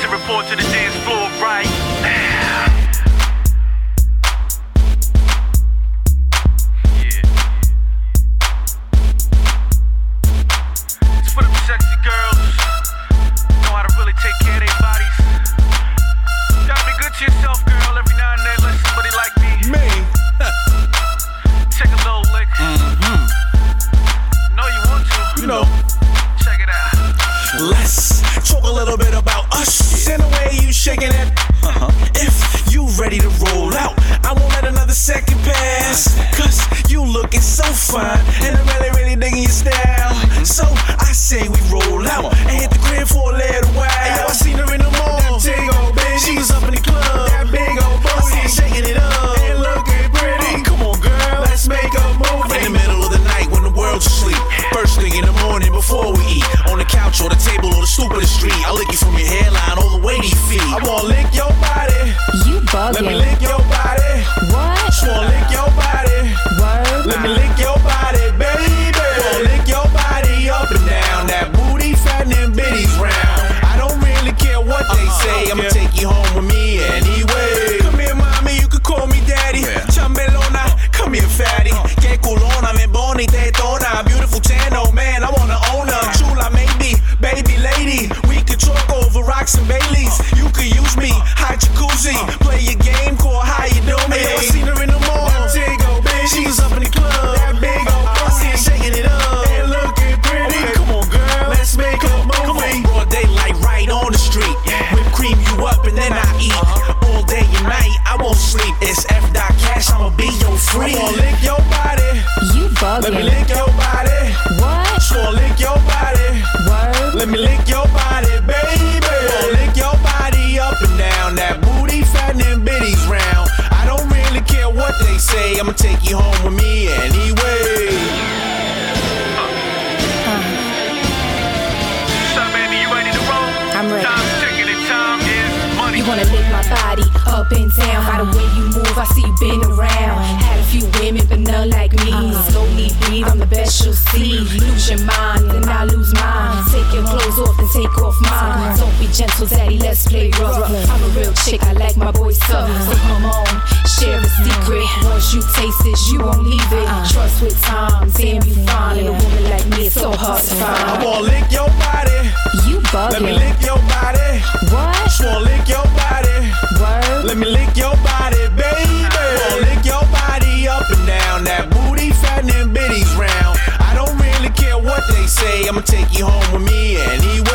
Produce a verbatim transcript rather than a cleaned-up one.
to report to the dance floor right now. Yeah. It's for them sexy girls. Know how to really take care of their bodies. You gotta be good to yourself, girl. Every now and then, let somebody like me. Me. Take a little lick. Mm-hmm. Know you want to. You know. Check it out. Let's talk a little bit about us and the way you shaking it. Uh-huh. If you ready to roll out, I won't let another second pass. Cause you looking so fine, and I'm really, really digging your style. So I say we roll out and hit the crib for a little while. Hey, yo, I seen her in the mall. That big old bitch. She was up in the club. That big old booty. I seen her shaking it up and looking pretty. Uh, come on, girl, let's make a movie. In the middle of the night when the world's asleep. First thing in the morning before we eat. On the couch or the table or the stoop of the street. I'll lick you from your hairline all the way to your feet. I wanna lick your body. You bugging. Let me lick your body. What? Just wanna lick your body. Word. Let me lick your body, baby. Wanna lick your body up and down. That booty fat and bitties round. I don't really care what they say. I'ma take you home with me anyway. Come here, mommy, you can call me daddy. Chambelona, come here, fatty. Que culona, me bonita y toda. Beautiful tan, oh man, I wanna own her. Chula, maybe, baby lady. We could talk over rocks and Baileys. You could use me, hot jacuzzi. Play your game, call how you do me. Hey, I seen her in the mall. That big old bitch. She was up in the club. That big old booty. I see her shaking it up and looking pretty. Okay. Come on, girl, let's make a movie. Come on, broad daylight, right on the street. Whip cream you up and then I eat. All day and night, I won't sleep. It's F. Cash, I'ma be your free. I wanna lick your body. You bugging. Let me lick your body. What? Just wanna lick your body. Word. Let me lick your body, baby. Wanna lick your body up and down. That booty fat and bitties round. I don't really care what they say. I'ma take you home with me anyway. What's up, baby? You ready to roll? I'm ready. Time's ticking and time is money. You wanna lick my body up and down. By the way you move, I see you been around. Had a few women, but none like me. Slowly breathe, I'm the best you'll see. Lose your mind, then I lose mine. Take your clothes off and take off mine. Don't be gentle, daddy, let's play rough. I'm a real chick, I like my boys tough. So come on, share a secret. Once you taste it, you won't leave it. Trust with time, damn you fine. And a woman like me, it's so hard to find. I wanna lick your body. You bugging. Let me lick your body. What? Just wanna lick your body. Word. Let me lick your body, baby. Wanna lick your body up and down. That booty fat and bitties round. I don't really care what they say. I'ma take you home with me anyway.